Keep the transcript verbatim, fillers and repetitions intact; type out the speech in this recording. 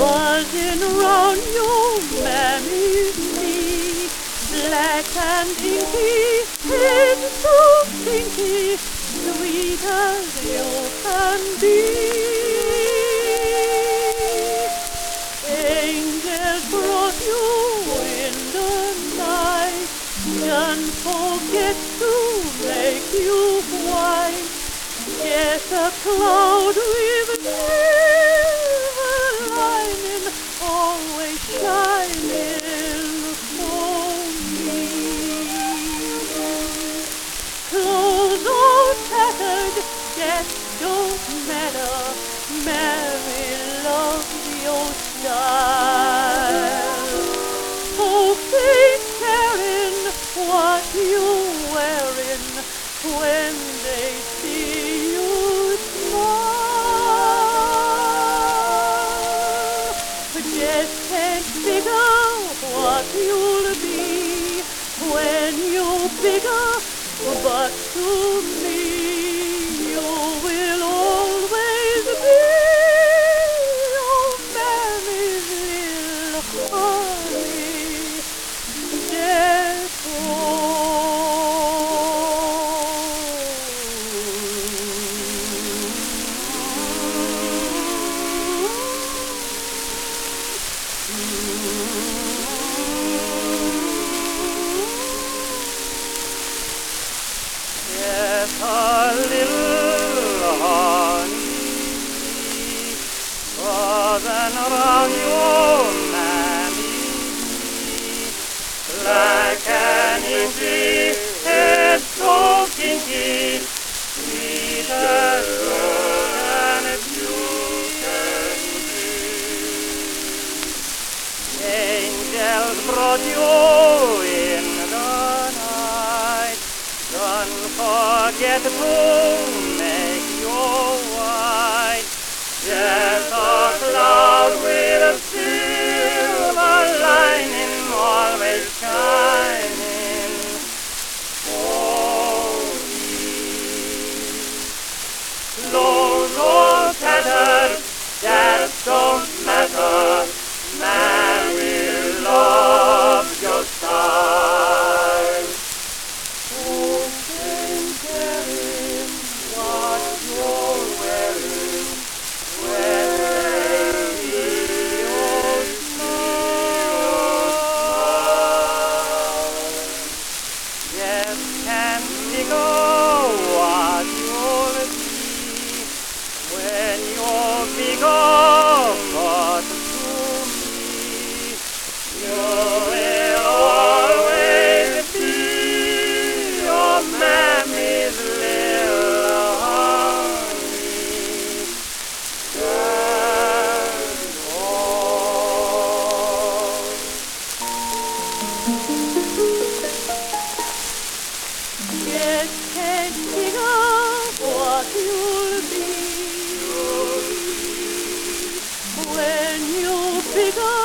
buzzing around your mammy's knee. Black and inky, head so pinky, sweet as you can be. Angels brought you in the night, don't forget to make you white. Yes, a cloud with silver lining, always shining for me. Clothes all tattered, that don't matter. Mary loves your style. Folks ain't caring what you're wearing when they see you smile. Just can't figure what you'll be when you're bigger, but to me you will always be your mammy's little honey. Just Yes, a little honey buzzing around your mammy, black and inky, head so kinky, sweet as good and you can be. Angels brought you in the night, don't forget to make your white. Just a cloud with a silver lining, always shining for me. Clothes all tattered, that don't matter. Mary loves your style. What you're wearing when they see your smile. Yes, can't figure what you'll be when you're bigger, but to me you will always be your mammy's little honey. That's all. Yes, can't figure what you'll be when you're bigger.